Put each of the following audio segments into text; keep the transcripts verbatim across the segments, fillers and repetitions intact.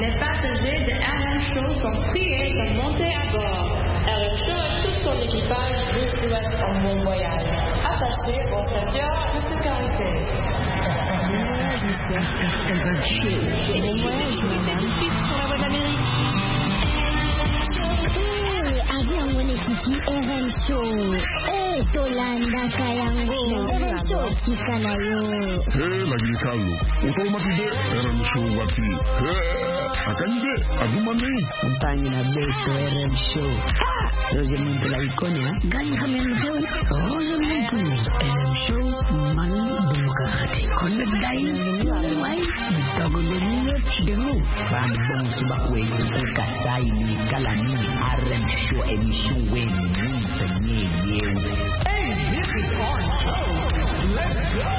Les passagers de R M Show sont priés de monter à bord. R M Show et tout son équipage vous souhaitent un bon voyage. Attachez vos ceintures de sécurité. Elle va chier. Bon voyage, madame. Pour la voix d'Amérique. Avec mon équipe R M Show. Eh, Tolanda Kayango. R M Show, Kikanayo. Eh, lagi kalau. Utau mati de R M Show wati. Eh, akan de. Abu mami. Montagne na beto R M Show. Ah, Roger Monte la icône, hein. Gagne kami ang show. Roger Monte. R M Show, mani demokrati. Konde dai, wai. Togo de niyo, chidemu. Fan bong subakwe, kasai ni kalani. R M Show émission wen ni penye yew. Hey, this is our show. Let's go.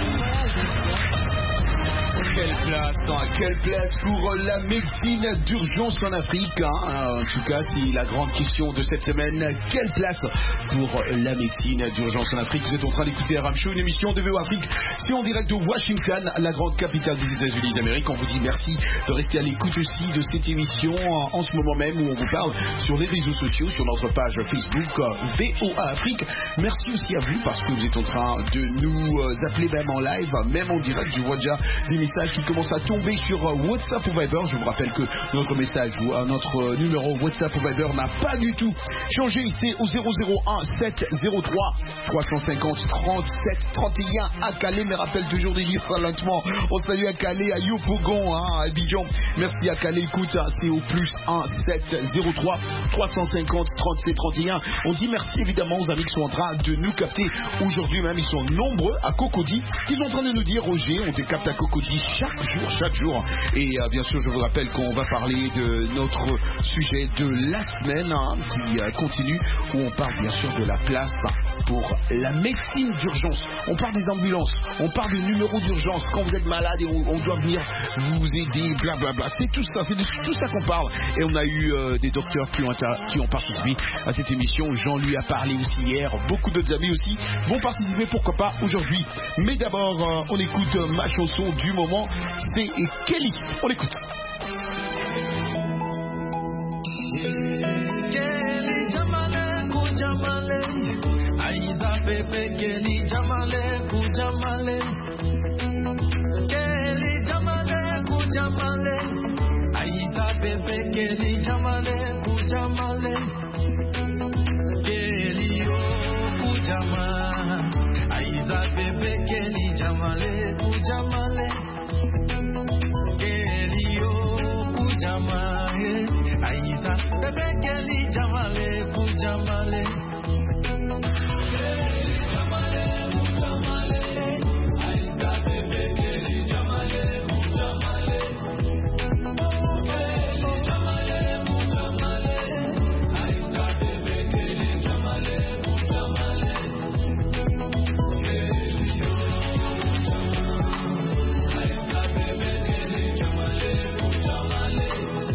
Quelle place, hein, quelle place pour la médecine d'urgence en Afrique, hein. En tout cas, c'est la grande question de cette semaine. Quelle place pour la médecine d'urgence en Afrique? Vous êtes en train d'écouter R M Show, une émission de V O Afrique. C'est en direct de Washington, la grande capitale des États-Unis d'Amérique. On vous dit merci de rester à l'écoute aussi de cette émission en ce moment même où on vous parle sur les réseaux sociaux, sur notre page Facebook V O A Afrique. Merci aussi à vous parce que vous êtes en train de nous appeler même en live, même en direct. Je vois déjà des messages qui commencent à tomber sur WhatsApp ou Viber. Je vous rappelle que notre message ou notre numéro WhatsApp ou Viber n'a pas du tout changé. C'est au zéro zéro un sept zéro trois trois cent cinquante trente-sept trente et un à Calais. Mais rappelle toujours de lire ça lentement. On salue à Calais, à Yopougon, hein, à Abidjan. Merci à Calais. Écoute, c'est au plus un sept zéro trois trois cent cinquante trente-sept trente et un. On dit merci évidemment aux amis qui sont en train de nous capter aujourd'hui même. Ils sont nombreux à Cocody. Ils sont en train de nous dire, Roger, on te capte à Cocody chaque jour, chaque jour. Et euh, bien sûr, je vous rappelle qu'on va parler de notre sujet de la semaine, hein, qui euh, continue, où on parle bien sûr de la place pour la médecine d'urgence. On parle des ambulances, on parle de numéros d'urgence quand vous êtes malade et on, on doit venir vous aider, blablabla. C'est tout ça, c'est de tout ça qu'on parle. Et on a eu euh, des docteurs qui ont, qui ont participé à cette émission. Jean lui a parlé aussi hier. Beaucoup d'autres amis aussi vont participer, pourquoi pas aujourd'hui. Mais d'abord, euh, on écoute euh, ma chanson du moment. C'est Kelly. On écoute. Kelly Jamale, Kujamale, Aiza Pepe, Kelly Jamale, Kujamale, Kelly Jamale, Kujamale, Aiza Pepe, Kelly Jamale, Kujamale, Kelly oh Kujama, Aiza Pepe, Kelly Jamale, Kujamale. Aiza bebe Kelly Jamale Kujamale Kelly Jamale Kujamale Aiza bebe Kelly Jamale Kujamale Kelly Jamale Kujamale Aiza bebe Kelly Jamale Kujamale Kelly Aiza bebe Kelly Jamale Kujamale.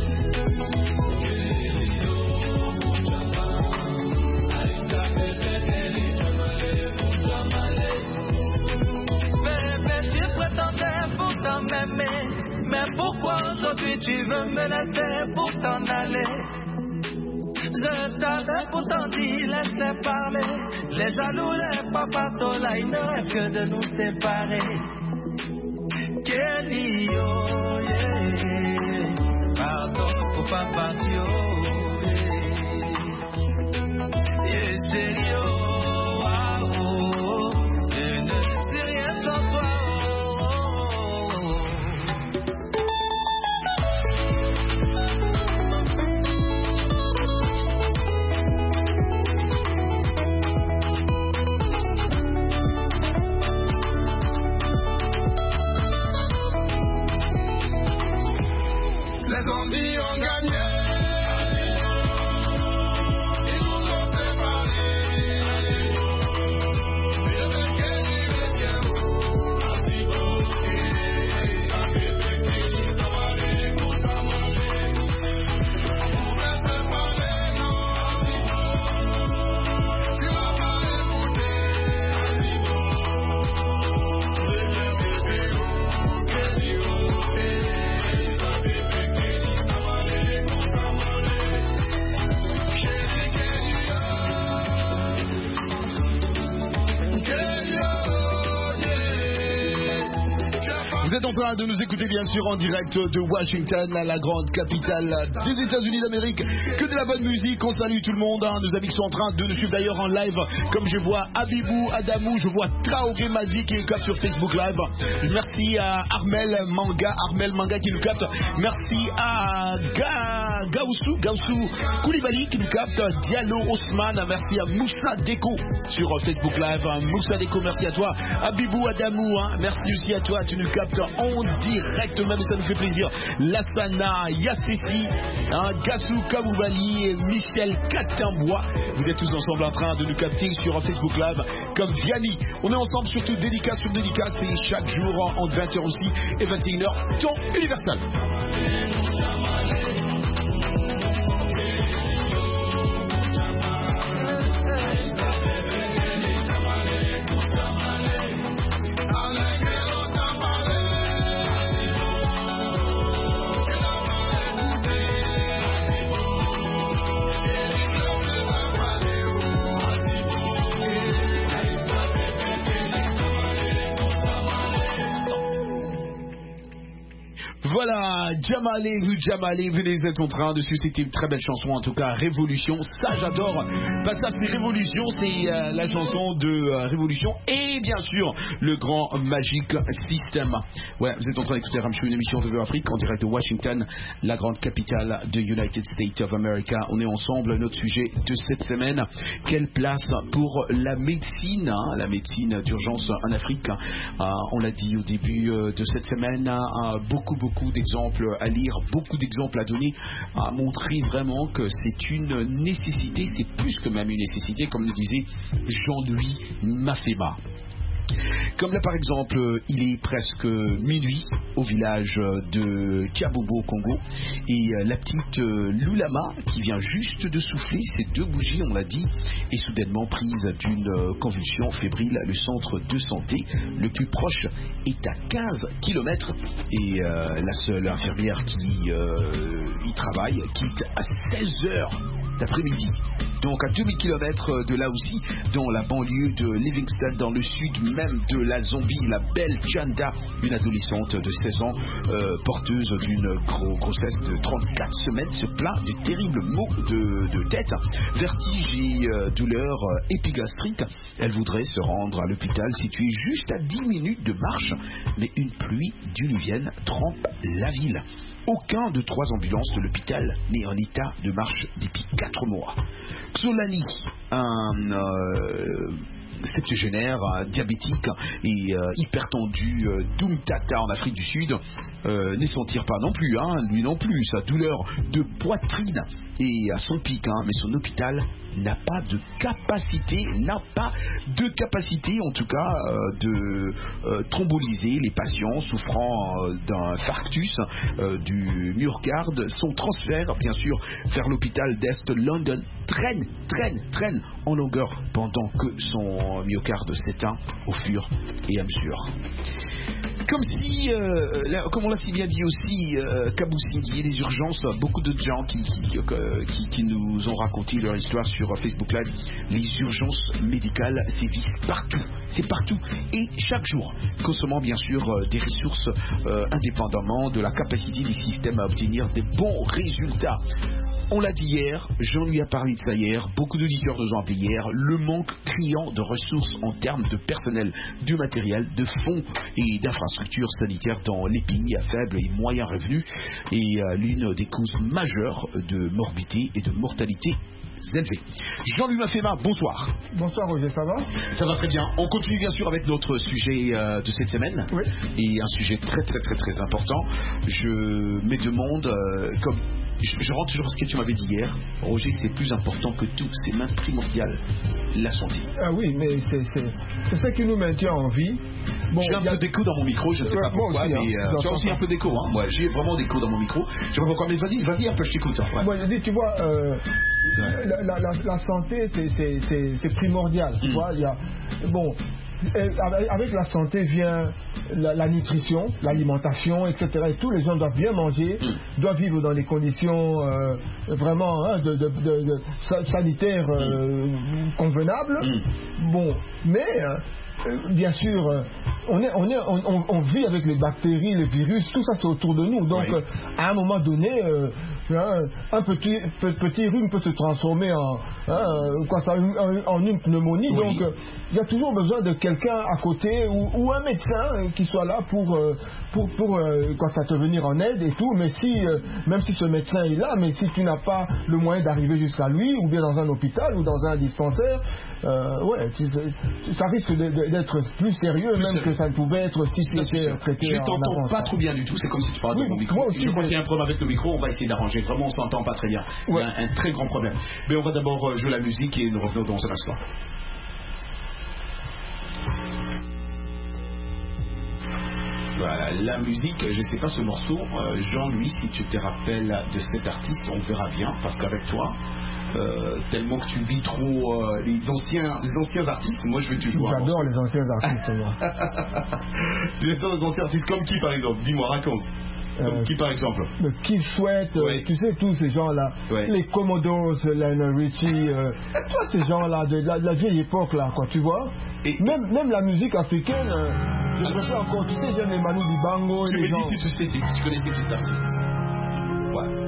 Mais pourquoi aujourd'hui tu veux me laisser pour t'en aller? Je t'avais pourtant dit laisser parler. Les jaloux, les papatos là, ils ne rêvent que de nous séparer. Kelly, oh yeah. Pardon pour pas partir, oh yeah. Yeah, c'est oh, ah, oh. Je ne sais rien sans toi. Les zombies ont gagné. Ils nous ont séparés. Vous êtes en train de nous écouter bien sûr en direct de Washington, la grande capitale des États-Unis d'Amérique. Que de la bonne musique, on salue tout le monde. Hein. Nos amis qui sont en train de nous suivre d'ailleurs en live, comme je vois Abibou, Adamou, je vois Traoré Madi qui nous capte sur Facebook Live. Merci à Armel Manga, Armel Manga qui nous capte. Merci à Ga, Gaoussou, Gaoussou Koulibaly qui nous capte. Diallo Osman, merci à Moussa Deko sur Facebook Live. Moussa Deko, merci à toi. Abibou, Adamou, hein. Merci aussi à toi, tu nous captes en direct, même ça nous fait plaisir. Lassana, Yassessi, hein, Gassou Kaboubali, Michel Katimbois. Vous êtes tous ensemble en train de nous capter sur Facebook Live comme Vianney. On est ensemble surtout dédicace sur dédicace et chaque jour entre vingt heures aussi et vingt et une heures, temps universel. Voilà, Jamalé, vous Jamalé, venez, vous êtes en train de susciter une très belle chanson, en tout cas Révolution, ça j'adore. Pas ça c'est Révolution, c'est euh, la chanson de euh, Révolution et bien sûr le grand Magic System. Ouais, vous êtes en train d'écouter Ramchou, une émission de V O Afrique en direct de Washington, la grande capitale de United States of America. On est ensemble, notre sujet de cette semaine, quelle place pour la médecine, hein, la médecine d'urgence en Afrique. Euh, on l'a dit au début euh, de cette semaine, euh, beaucoup beaucoup d'exemples à lire, beaucoup d'exemples à donner, à montrer vraiment que c'est une nécessité, c'est plus que même une nécessité, comme le disait Jean-Louis Mafema. Comme là par exemple, il est presque minuit au village de Kabobo au Congo et la petite Loulama qui vient juste de souffler ses deux bougies, on l'a dit, est soudainement prise d'une convulsion fébrile. Le centre de santé le plus proche est à quinze kilomètres et euh, la seule infirmière qui euh, y travaille quitte à seize heures d'après-midi. Donc à deux mille kilomètres de là aussi, dans la banlieue de Livingston, dans le sud même de la Zambie, la belle Chanda, une adolescente de seize ans, euh, porteuse d'une gros, grossesse de trente-quatre semaines, se plaint de terribles maux de, de tête, vertige et euh, douleur euh, épigastrique. Elle voudrait se rendre à l'hôpital situé juste à dix minutes de marche, mais une pluie diluvienne trempe la ville. Aucun de trois ambulances de l'hôpital n'est en état de marche depuis quatre mois. Xolani, un euh, septuagénaire, euh, diabétique et euh, hypertendu euh, d'Umtata en Afrique du Sud, euh, ne s'en tire pas non plus, hein, lui non plus. Sa douleur de poitrine est à son pic, hein, mais son hôpital n'a pas de capacité, n'a pas de capacité en tout cas euh, de euh, thromboliser les patients souffrant euh, d'un infarctus euh, du myocarde. Son transfert, bien sûr, vers l'hôpital d'Est London traîne, traîne, traîne en longueur pendant que son myocarde s'éteint au fur et à mesure. Comme si, euh, là, comme on l'a si bien dit aussi, euh, Kaboussingui, les urgences, beaucoup de gens qui, qui, euh, qui, qui nous ont raconté leur histoire sur Facebook Live, les urgences médicales sévissent partout, c'est partout, et chaque jour, consommant bien sûr euh, des ressources euh, indépendamment de la capacité des systèmes à obtenir des bons résultats. On l'a dit hier, Jean lui a parlé de ça hier, beaucoup d'auditeurs nous ont appelé hier, le manque criant de ressources en termes de personnel, de matériel, de fonds et d'infrastructures sanitaires dans les pays à faible et moyen revenus est euh, l'une des causes majeures de morbidité et de mortalité élevée. Jean-Louis Mafema, bonsoir. Bonsoir Roger, ça va? Ça va très bien. On continue bien sûr avec notre sujet euh, de cette semaine. Oui. Et un sujet très très très très important. Je me demande, euh, comme je, je rentre toujours à ce que tu m'avais dit hier, Roger, c'est plus important que tout, c'est même primordial, la santé. Ah oui, mais c'est, c'est, c'est ça qui nous maintient en vie. Bon, j'ai un a... peu d'écho dans mon micro, je ne sais ouais, pas pourquoi, aussi, mais hein, euh, tu as aussi un peu d'écho, hein. Ouais, j'ai vraiment d'écho dans mon micro. Je ne sais pas pourquoi, mais vas-y, vas-y un peu, je t'écoute. Hein. Ouais. Bon, je dis, tu vois, euh, ouais. la, la, la, la santé, c'est, c'est, c'est, c'est primordial. Tu mmh. vois, il y a, bon, avec la santé vient la, la nutrition, l'alimentation, et cetera. Et tous les gens doivent bien manger, mmh. doivent vivre dans des conditions euh, vraiment hein, de, de, de, de sanitaires euh, mmh. convenables. Mmh. Bon, mais hein, euh, bien sûr, euh, on, est, on, est, on, on vit avec les bactéries, les virus, tout ça c'est autour de nous. Donc, oui. euh, à un moment donné, euh, un petit, petit rhume peut se transformer en, hein, quoi, ça, en, en une pneumonie. Oui. Donc, il euh, y a toujours besoin de quelqu'un à côté ou, ou un médecin qui soit là pour, euh, pour, pour euh, quoi, ça te venir en aide et tout. Mais si, euh, même si ce médecin est là, mais si tu n'as pas le moyen d'arriver jusqu'à lui, ou bien dans un hôpital ou dans un dispensaire, euh, ouais, tu, ça risque d'être plus sérieux, plus même sérieux. Que ça ne pouvait être si c'était traité. Je t'entends pas trop bien du tout, c'est comme si tu parlais oui, de mon micro. Aussi, je crois qu'il y a un problème avec le micro, on va essayer d'arranger. Vraiment, on s'entend pas très bien. Ouais. Il y a un, un très grand problème. Mais on va d'abord jouer la musique et nous revenons dans un instant. Voilà, la musique, je ne sais pas ce morceau, euh, Jean-Louis, si tu te rappelles de cet artiste, on verra bien, parce qu'avec toi, euh, tellement que tu vis trop euh, les, anciens, les anciens artistes, moi je vais te jouer. J'adore les anciens artistes, moi. Tu adores les anciens artistes, comme qui par exemple? Dis-moi, raconte. Comme euh, qui par exemple? Le Keith Sweat, ouais. euh, tu sais, tous ces gens-là, ouais. Les Commodores, Lionel Richie, euh, tous ces gens-là de, de, la, de la vieille époque, là, quoi, tu vois. Et même, même la musique africaine, euh, je préfère encore, tu sais, j'aime les Manu Dibango. Tu et me les gens... dis si tu sais, si tu connais ces petits artistes. Ouais.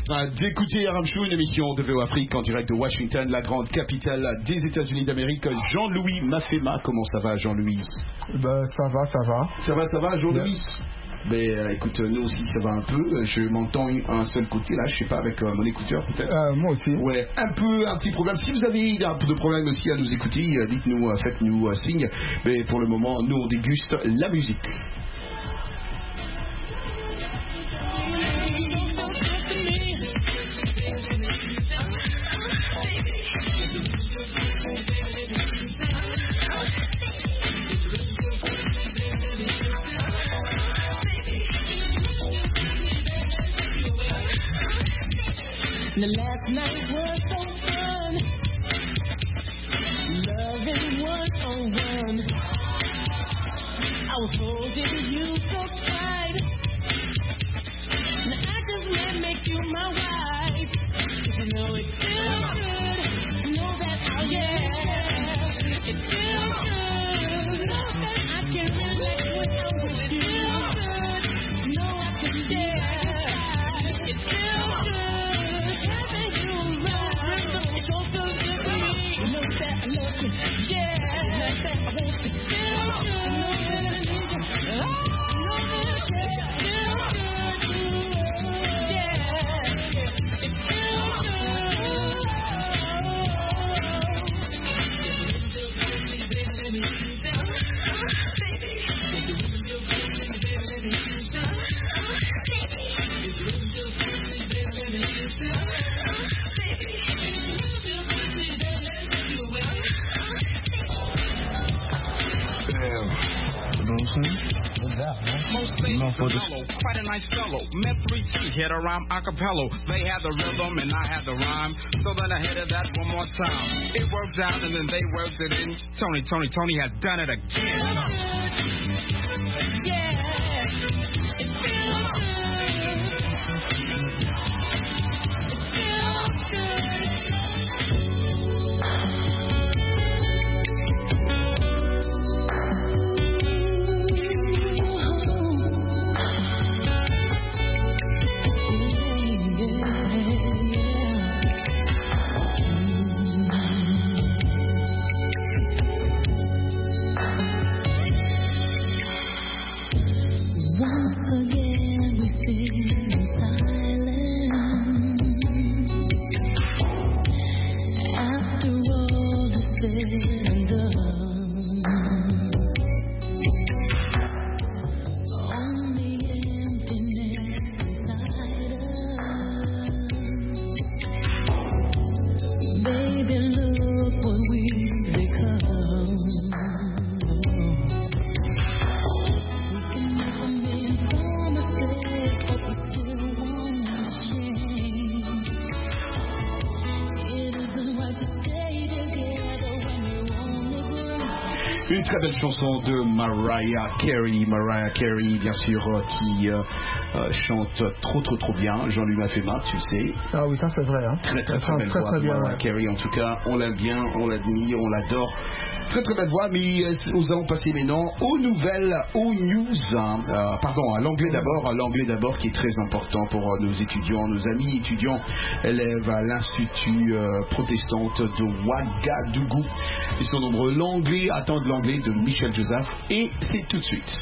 train d'écouter R M Show, une émission de V O Afrique en direct de Washington, la grande capitale des États-Unis d'Amérique. Jean-Louis Mafema, comment ça va, Jean-Louis? Ben, ça va, ça va. Ça va, ça va, Jean-Louis? Mais euh, écoute, nous aussi ça va un peu. Je m'entends un seul côté là, je sais pas, avec euh, mon écouteur peut-être. Euh, moi aussi. Ouais, un peu, un petit problème. Si vous avez un peu de problème aussi à nous écouter, euh, dites-nous, euh, faites-nous euh, signe. Mais pour le moment, nous on déguste la musique. The last night was so fun, loving one on one. I was holding you so tight. Now I just might make you my wife. 'Cause you know it feels good. You know that, oh yeah, it feels good. Know that I can relax when I'm with you. It feels good. You know I can dare. It feels good. Quite a nice fellow, met three T, hit a rhyme acapella. They had the rhythm and I had the rhyme, so then I hit it that one more time. It works out and then they worked it in. Tony, Tony, Tony has done it again. Une très belle chanson de Mariah Carey, Mariah Carey bien sûr euh, qui euh, euh, chante trop trop trop bien. Jean-Louis Mafema, tu le sais. Ah oui, ça c'est vrai. Hein. Très très, très, très belle très, voix très de bien, Mariah ouais. Carey, en tout cas on l'aime bien, on l'admire, on l'adore. Très très belle voix, mais euh, nous allons passer maintenant aux nouvelles, aux news. Hein. Euh, pardon, à l'anglais d'abord, à l'anglais d'abord qui est très important pour euh, nos étudiants, nos amis étudiants, élèves à l'Institut euh, protestante de Ouagadougou. Ils sont nombreux. L'anglais, attend de l'anglais de Michel Joseph et c'est tout de suite.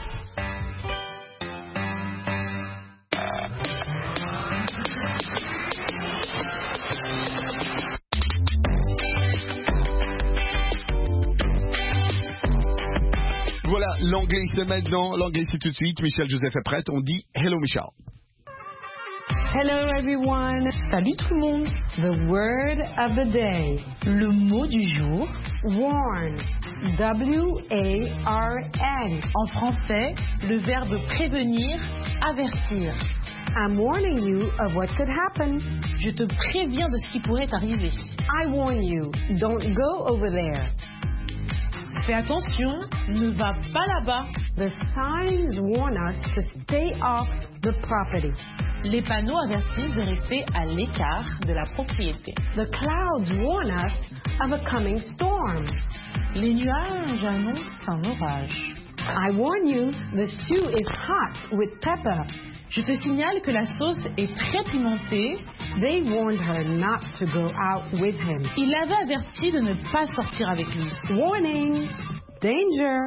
Voilà, l'anglais c'est maintenant, l'anglais c'est tout de suite. Michel Joseph est prête, on dit hello Michel. Hello everyone. Salut tout le monde. The word of the day. Le mot du jour. Warn. W A R N. En français, le verbe prévenir, avertir. I'm warning you of what could happen. Je te préviens de ce qui pourrait arriver. I warn you. Don't go over there. Fais attention, ne va pas là-bas. The signs warn us to stay off the property. Les panneaux avertissent de rester à l'écart de la propriété. The clouds warn us of a coming storm. Les nuages annoncent un orage. I warn you, the stew is hot with pepper. Je te signale que la sauce est très pimentée. They warned her not to go out with him. Il l'avait averti de ne pas sortir avec lui. Warning, danger,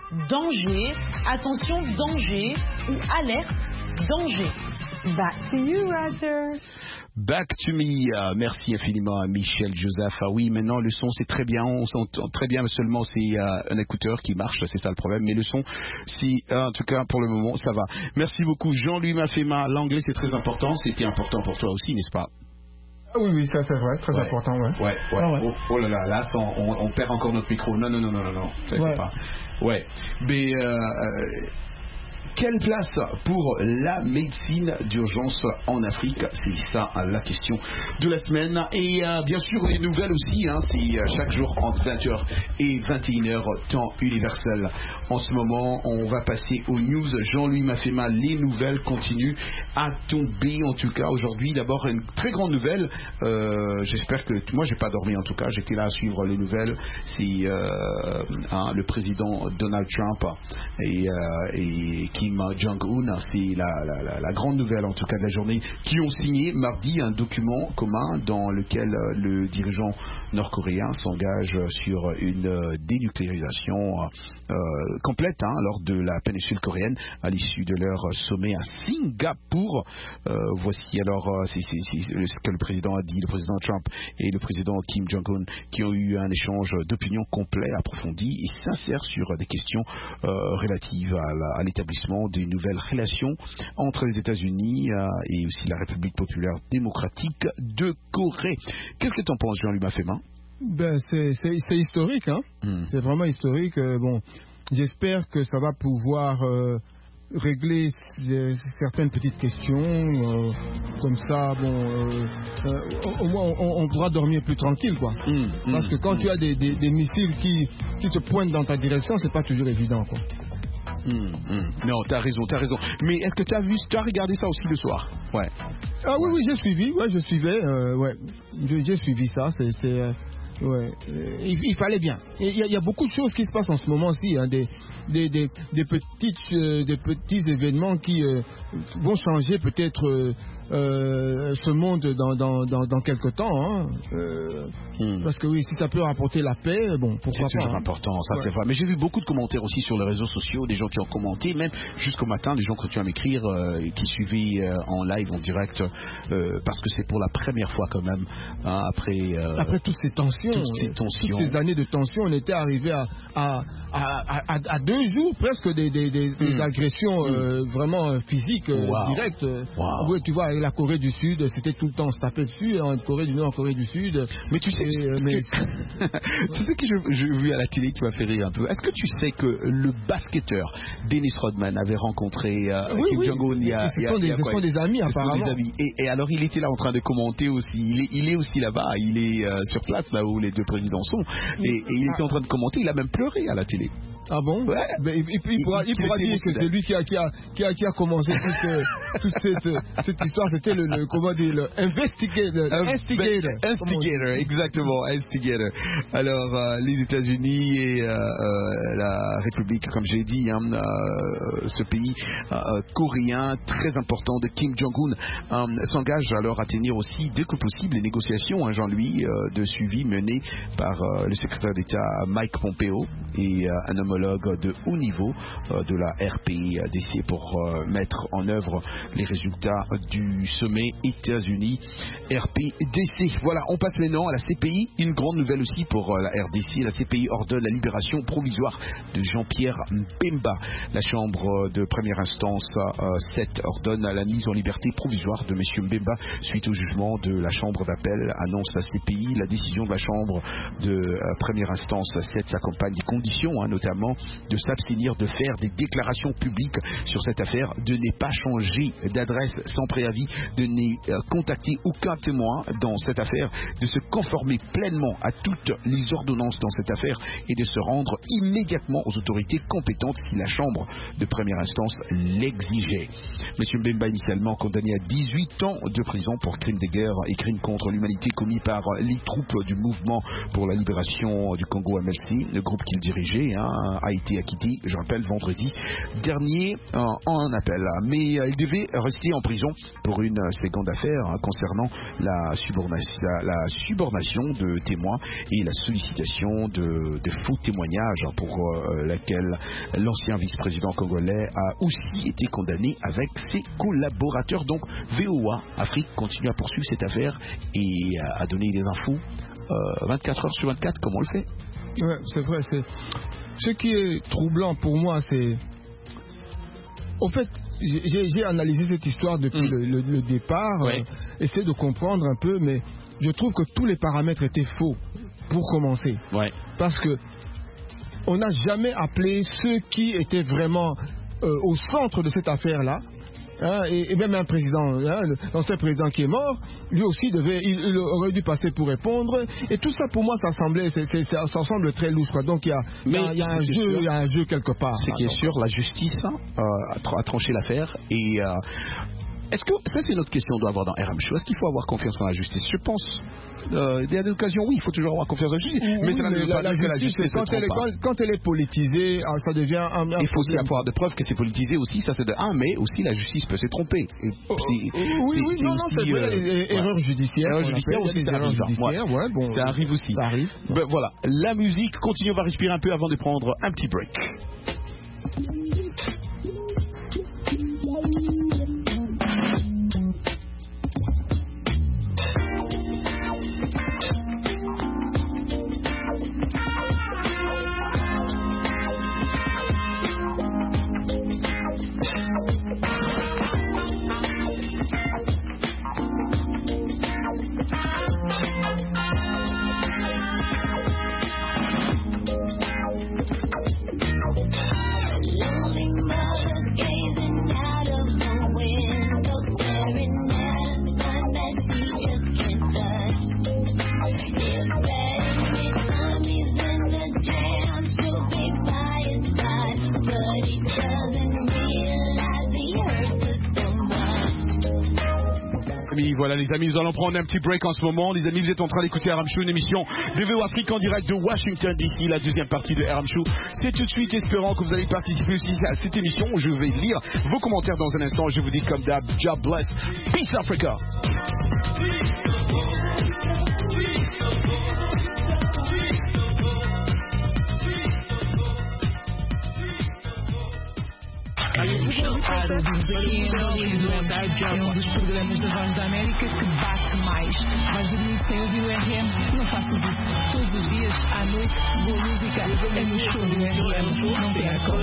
danger, attention, danger ou alerte, danger. Back to you, Roger. Back to me, uh, merci infiniment à Michel Joseph. Ah oui, maintenant le son c'est très bien, on s'entend très bien, seulement c'est uh, un écouteur qui marche, c'est ça le problème, mais le son, si, uh, en tout cas pour le moment, ça va. Merci beaucoup Jean-Louis Mafema, l'anglais c'est très important, c'était important pour toi aussi, n'est-ce pas? Ah oui, oui, ça c'est vrai, très ouais. important, ouais. Ouais, ouais. Ah ouais. Oh, oh là là, là, on, on, on perd encore notre micro. Non, non, non, non, non, non, ça ne ouais. fait pas. Ouais, mais... Euh, euh, quelle place pour la médecine d'urgence en Afrique? C'est ça la question de la semaine. Et euh, bien sûr, les nouvelles aussi, hein, c'est euh, chaque jour entre vingt heures et vingt et une heures, temps universel. En ce moment, on va passer aux news. Jean-Louis Mafema, les nouvelles continuent à tomber, en tout cas. Aujourd'hui, d'abord, une très grande nouvelle. Euh, j'espère que... Moi, j'ai pas dormi, en tout cas. J'étais là à suivre les nouvelles. C'est euh, hein, le président Donald Trump et, euh, et Kim Jong-un, c'est la, la, la, la grande nouvelle en tout cas de la journée, qui ont signé mardi un document commun dans lequel euh, le dirigeant nord-coréen s'engage sur une euh, dénucléarisation euh, complète hein, lors de la péninsule coréenne à l'issue de leur sommet à Singapour. Euh, voici alors euh, c'est, c'est, c'est ce que le président a dit, le président Trump et le président Kim Jong-un, qui ont eu un échange d'opinions complet, approfondi et sincère sur des questions euh, relatives à, la, à l'établissement des nouvelles relations entre les États-Unis euh, et aussi la République populaire démocratique de Corée. Qu'est-ce que tu en penses, Jean-Louis Mafema? Ben, c'est, c'est, c'est historique, hein. Mm. C'est vraiment historique. Euh, bon, j'espère que ça va pouvoir euh, régler c- certaines petites questions. Euh, comme ça, bon, euh, euh, au moins on, on pourra dormir plus tranquille, quoi. Mm. Parce mm. que quand mm. tu as des, des, des missiles qui, qui se pointent dans ta direction, c'est pas toujours évident, quoi. Mmh, mmh. Non, t'as raison, t'as raison. Mais est-ce que t'as vu, tu as regardé ça aussi le soir? Ouais. Ah oui, oui, j'ai suivi, ouais, je suivais, euh, ouais, j'ai, j'ai suivi ça, c'est, c'est euh, ouais, il, il fallait bien. Il y, a, il y a beaucoup de choses qui se passent en ce moment-ci, hein, des, des, des, des petites, euh, des petits événements qui euh, vont changer peut-être. Euh, Euh, ce monde dans, dans, dans, dans quelques temps, hein. euh, hmm. Parce que oui, si ça peut rapporter la paix, bon, pourquoi c'est pas. C'est toujours hein. important, ça ouais. c'est vrai. Mais j'ai vu beaucoup de commentaires aussi sur les réseaux sociaux, des gens qui ont commenté, même jusqu'au matin, des gens qui continuent à m'écrire, euh, et qui suivaient euh, en live, en direct, euh, parce que c'est pour la première fois quand même, hein, après... Euh, après toutes ces tensions, toutes ces tensions, toutes ces années de tension, on était arrivé à, à, à, à, à deux jours presque des, des, des, hmm. des agressions euh, hmm. vraiment physiques, euh, wow. directes. Wow. Oui, tu vois, la Corée du Sud, c'était tout le temps on se tapait dessus, en Corée du Nord, en Corée du Sud. Mais tu sais, et, mais... que... tu sais que je, j'ai vu à la télé qui m'a fait rire un peu. Est-ce que tu sais que le basketteur Dennis Rodman avait rencontré euh, oui, Kim oui. Jong-un il y a, ce il y a, sont des, il y a ce quoi, sont des amis apparemment. Des amis. Et, et alors il était là en train de commenter aussi. Il est, il est aussi là-bas. Il est euh, sur place là où les deux présidents sont. Et, et il était en train de commenter. Il a même pleuré à la télé. Ah bon? Ouais. Ben, il, il, il pourra, il pourra dire que c'est lui qui a, qui a, qui a, qui a commencé toute, euh, toute cette, cette histoire. C'était le, le, comment dire, le investigator. Un, instigator. Instigator, exactement, instigator. Alors, euh, les États-Unis et euh, euh, la République, comme j'ai dit, hein, euh, ce pays euh, coréen très important de Kim Jong-un euh, s'engage alors à tenir aussi, dès que possible, les négociations, hein, Jean-Louis, euh, de suivi menées par euh, le secrétaire d'État Mike Pompeo et euh, un homologue de haut niveau euh, de la R P D C pour euh, mettre en œuvre les résultats du sommet États-Unis R P D C. Voilà, on passe maintenant à la C P I. Une grande nouvelle aussi pour euh, la R D C. La C P I ordonne la libération provisoire de Jean-Pierre Mbemba. La chambre de première instance euh, sept ordonne la mise en liberté provisoire de M. Mbemba suite au jugement de la chambre d'appel, annonce la C P I. La décision de la chambre de euh, première instance sept s'accompagne des conditions, hein, notamment de s'abstenir de faire des déclarations publiques sur cette affaire, de ne pas changer d'adresse sans préavis vendredi de ne euh, contacter aucun témoin dans cette affaire, de se conformer pleinement à toutes les ordonnances dans cette affaire et de se rendre immédiatement aux autorités compétentes si la chambre de première instance l'exigeait. Monsieur Mbemba, initialement condamné à dix-huit ans de prison pour crimes de guerre et crimes contre l'humanité commis par les troupes du mouvement pour la libération du Congo M L C, le groupe qu'il dirigeait, hein, a été acquitté, je rappelle, vendredi dernier euh, en appel. Mais euh, il devait rester en prison pour une seconde affaire hein, concernant la, subornation, la subornation de témoins et la sollicitation de, de faux témoignages pour euh, laquelle l'ancien vice-président congolais a aussi été condamné avec ses collaborateurs. Donc V O A Afrique continue à poursuivre cette affaire et à donner des infos euh, vingt-quatre heures sur vingt-quatre comme on le fait. Ouais, c'est vrai. C'est... Ce qui est troublant pour moi, c'est... Au fait, j'ai, j'ai analysé cette histoire depuis mmh. le, le, le départ, ouais. euh, essayer de comprendre un peu, mais je trouve que tous les paramètres étaient faux pour commencer. Ouais. Parce que on n'a jamais appelé ceux qui étaient vraiment euh, au centre de cette affaire-là. Hein, et, et même un président, hein, l'ancien président qui est mort, lui aussi devait, il, il aurait dû passer pour répondre. Et tout ça, pour moi, ça semblait, c'est, c'est, ça, ça semble très louche, quoi. Donc il y a, il y a, il y a un jeu, il y a un jeu quelque part. Ce qui est sûr, la justice euh, a tranché l'affaire et. Euh, Est-ce que, ça c'est une autre question qu'on doit avoir dans R M Show, est-ce qu'il faut avoir confiance en la justice? Je pense, euh, il y a des occasions, oui, il faut toujours avoir confiance en la justice, oui, mais, mais la, la, la, la justice, quand, elle est, quand, quand elle est politisée, ça devient un, un il faut aussi avoir de preuves que c'est politisé aussi, ça c'est de un, mais aussi la justice peut se tromper. Et oh, oui, oui, c'est non, non, c'est vrai, euh, erreur judiciaire. Erreur judiciaire aussi, ça arrive. Judiciaire, ouais, bon, ça arrive aussi. Ça arrive. Ben, voilà, la musique, continue, on va respirer un peu avant de prendre un petit break. Voilà les amis, nous allons prendre un petit break en ce moment. Les amis, vous êtes en train d'écouter R M Show, une émission de V O Afrique en direct de Washington D C, la deuxième partie de R M Show. C'est tout de suite, espérant que vous allez participer aussi à cette émission. Je vais lire vos commentaires dans un instant. Je vous dis comme d'hab, God bless, Peace Africa. É um dos programas da Voz da América que bate mais. Vais dormir sem ouvir o R M? Não faças isso. Todos os dias, à noite, boa música é no show do R M. Não percam.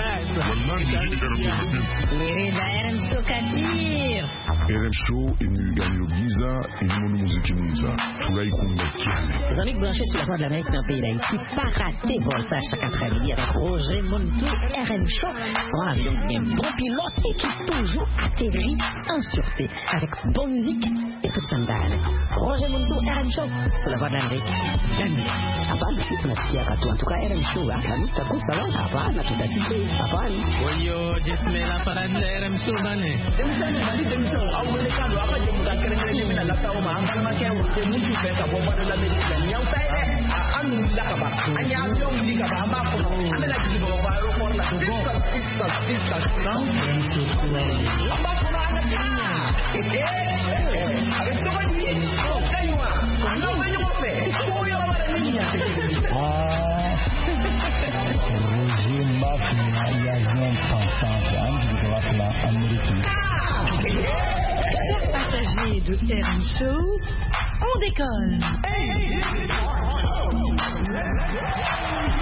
Querida R M Show Katir. R M Show inu ganyo giza, inu muziki mwiza. Furahi kumbakiane. Les amis branchés sur la Voix de l'Amérique dans le pays d'Haïti, pas rater Voltage chaque après-midi avec Roger Montou, R M Show. On a donc un bon pilote et qui toujours atterrit en sûreté avec bonne musique et toute sandale. Roger Montou, R M Show sur la Voix de l'Amérique. Hapana, si tunasikia katu. En tout cas, R M Show, kami tutakusa wala. Hapana, tutasiki. Hapana. Oyo, jesme la parade de R M Show bane. Chers passagers de R M Show, on décolle.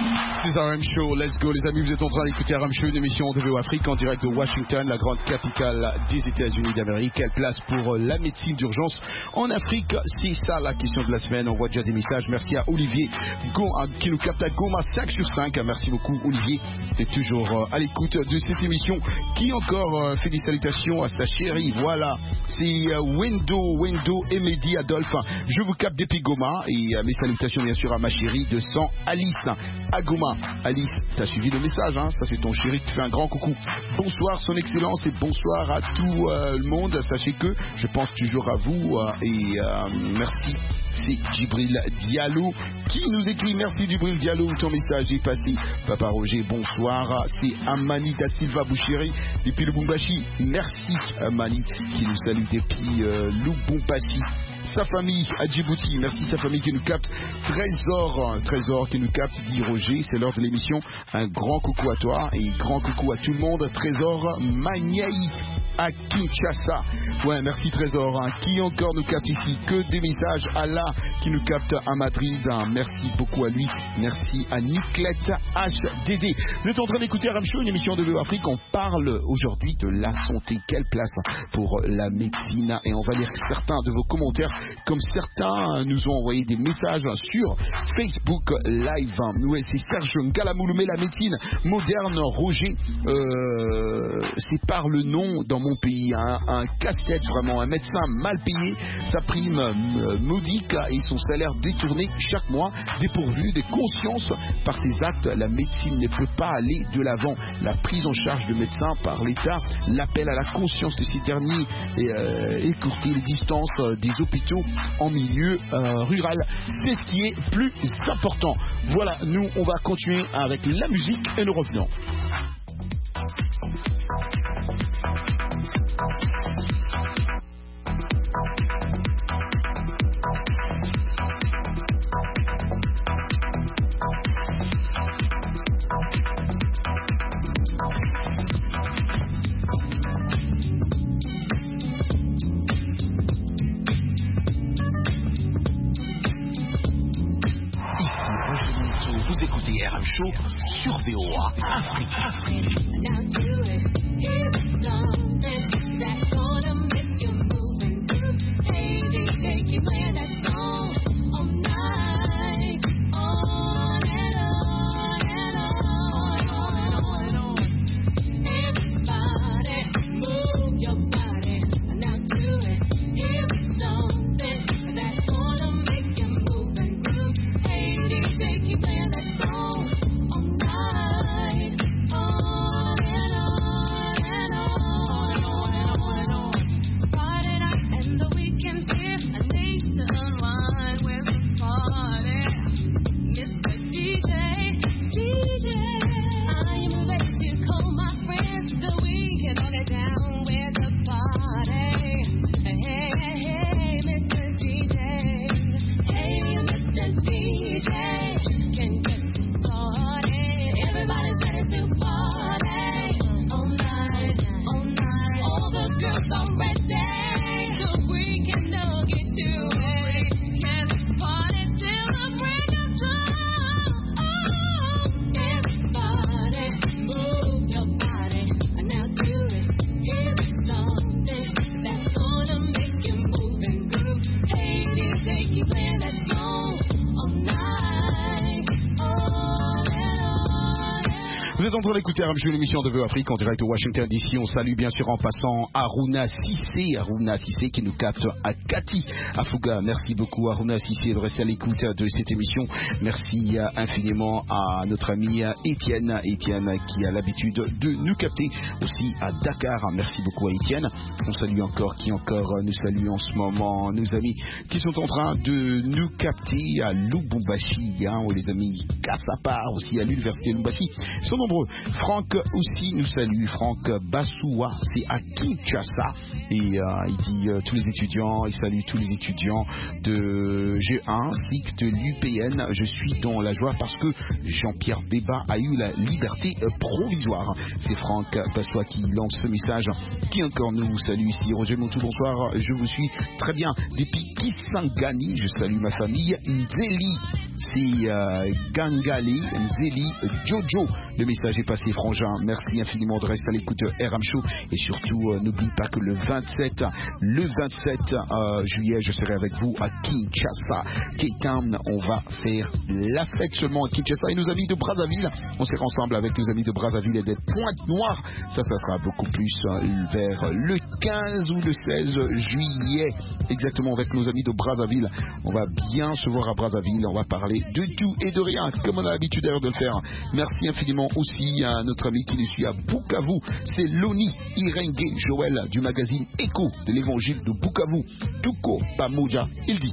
C'est R M Show, let's go les amis, vous êtes en train d'écouter R M Show, une émission de V O Afrique en direct de Washington, la grande capitale des États-Unis d'Amérique. Quelle place pour la médecine d'urgence en Afrique? C'est ça la question de la semaine. On voit déjà des messages. Merci à Olivier qui nous capte à Goma cinq sur cinq. Merci beaucoup Olivier, t'es toujours à l'écoute de cette émission. Qui encore fait des salutations à sa chérie? Voilà, c'est Wendo, Wendo et Mehdi Adolphe. Je vous capte depuis Goma et mes salutations bien sûr à ma chérie de sang Alice à Goma. Alice, t'as suivi le message, hein? Ça c'est ton chéri qui te fait un grand coucou. Bonsoir son excellence et bonsoir à tout euh, le monde. Sachez que je pense toujours à vous euh, et euh, merci. C'est Djibril Diallo qui nous écrit. Merci Djibril Diallo, ton message est passé. Papa Roger, bonsoir. C'est Amani da Silva Bouchéri depuis Lubumbashi. Merci Amani qui nous salue depuis euh, Lubumbashi. Sa famille à Djibouti, merci sa famille qui nous capte. Trésor, Trésor qui nous capte, dit Roger, c'est l'heure de l'émission. Un grand coucou à toi et grand coucou à tout le monde. Trésor Magnaï à Kinshasa. Ouais, merci Trésor. Hein. Qui encore nous capte ici? Que des messages. Allah qui nous capte à Madrid. Hein. Merci beaucoup à lui. Merci à Niclette H D D. Vous êtes en train d'écouter R M Show, une émission de V O Afrique. On parle aujourd'hui de la santé. Quelle place pour la médecine? Et on va lire certains de vos commentaires. Comme certains nous ont envoyé des messages sur Facebook Live. Ouais, c'est Serge Ngalamoulumé, la médecine moderne. Roger, euh, c'est par le nom dans mon pays. Hein, un casse-tête vraiment, un médecin mal payé, sa prime euh, modique et son salaire détourné chaque mois, dépourvu de conscience par ses actes. La médecine ne peut pas aller de l'avant. La prise en charge de médecins par l'État, l'appel à la conscience de ces derniers et euh, écourter les distances euh, des hôpitaux en milieu euh, rural, c'est ce qui est plus important. Voilà, nous on va continuer avec la musique et nous revenons. Vous écoutez R M Show sur V O A Afrique. Afrique. Vous êtes en train d'écouter R M Show, l'émission de V O Afrique en direct de Washington D C. On salue bien sûr en passant Aruna Sissé, Aruna Sissé qui nous capte à Kati, à Fouga. Merci beaucoup Aruna Sissé de rester à l'écoute de cette émission. Merci infiniment à notre ami Étienne, Étienne qui a l'habitude de nous capter aussi à Dakar. Merci beaucoup à Étienne. On salue encore, qui encore nous salue en ce moment, nos amis qui sont en train de nous capter à Lubumbashi, hein, où les amis Kassapa aussi à l'université de Lubumbashi. Ils sont nombreux. Franck aussi nous salue. Franck Bassoua, c'est à Kinshasa. Et euh, il dit euh, tous les étudiants, il salue tous les étudiants de G un ainsi que de l'U P N. Je suis dans la joie parce que Jean-Pierre Béba a eu la liberté euh, provisoire. C'est Franck Bassoua qui lance ce message. Qui encore nous salue ici. Roger Montou, bonsoir. Je vous suis très bien depuis Kisangani. Je salue ma famille. Nzeli, c'est euh, Gangali, Nzeli, Jojo. Le message est passé, Frangin. Merci infiniment de rester à l'écoute de R M Show. Et surtout, euh, n'oublie pas que le vingt-sept, le vingt-sept euh, juillet, je serai avec vous à Kinshasa. K-Town, on va faire la fête seulement à Kinshasa. Et nos amis de Brazzaville, on sera ensemble avec nos amis de Brazzaville et des Pointes-Noires. Ça, ça sera beaucoup plus euh, vers le quinze ou le seize juillet. Exactement, avec nos amis de Brazzaville. On va bien se voir à Brazzaville. On va parler de tout et de rien, comme on a l'habitude de le faire. Merci infiniment aussi à notre ami qui nous suit à Bukavu. C'est Loni Irenge Joël du magazine Écho de l'évangile de Bukavu. Tuko Pamoja, il dit.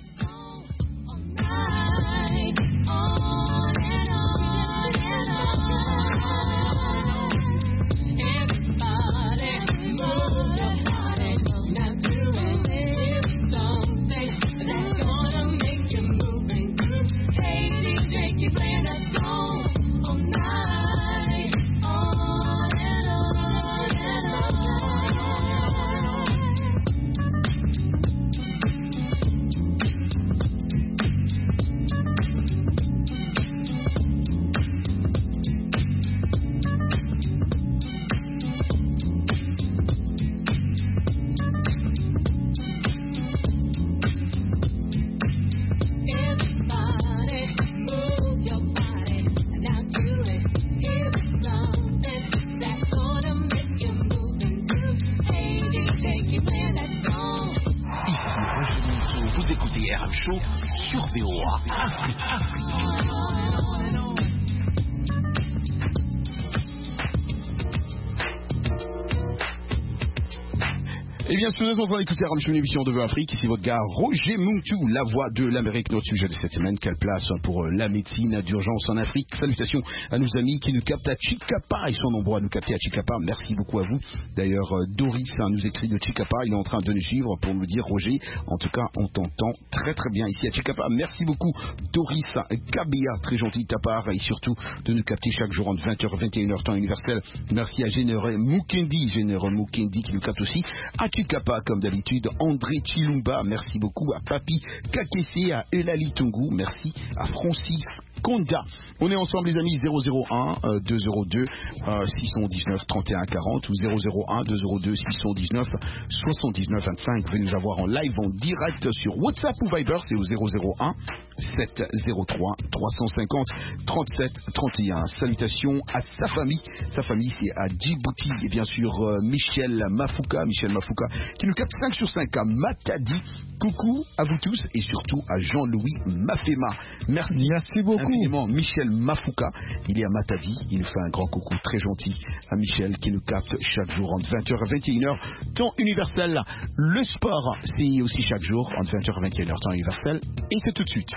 Sur V O A Afrique. Et bien sûr, on va écouter une émission de V O A Afrique. Ici votre gars Roger Muntu, la voix de l'Amérique. Notre sujet de cette semaine, quelle place pour la médecine d'urgence en Afrique. Salutations à nos amis qui nous captent à Chikapa. Ils sont nombreux à nous capter à Chikapa. Merci beaucoup à vous. D'ailleurs, Doris hein, nous écrit de Chikapa. Il est en train de nous suivre pour nous dire, Roger, en tout cas, on t'entend très très bien ici à Chikapa. Merci beaucoup, Doris Kabea, très gentil de ta part. Et surtout, de nous capter chaque jour entre vingt heures et vingt et une heures temps universel. Merci à Généreux Mukendi, Généreux Mukendi qui nous capte aussi à Chikapa, comme d'habitude. André Chilumba, merci beaucoup à Papi Kakese, à Elali Tungu, merci à Francis Konda. On est ensemble les amis. Zéro zéro un deux zéro deux six cent dix-neuf trente et un quarante ou zéro zéro un deux zéro deux six cent dix-neuf soixante-dix-neuf vingt-cinq. Vous pouvez nous avoir en live en direct sur WhatsApp ou Viber, c'est au zéro zéro un sept zéro trois trois cent cinquante trente-sept trente et un. Salutations à sa famille. Sa famille c'est à Djibouti et bien sûr euh, Michel Mafouka, Michel Mafouka qui nous capte cinq sur cinq à Matadi. Coucou à vous tous et surtout à Jean-Louis Mafema. Merci, Merci beaucoup infiniment Michel Mafouka. Il est à Matadi. Il nous fait un grand coucou très gentil à Michel qui nous capte chaque jour entre vingt heures et vingt et une heures temps universel. Le sport c'est aussi chaque jour entre vingt heures et vingt et une heures temps universel et c'est tout de suite.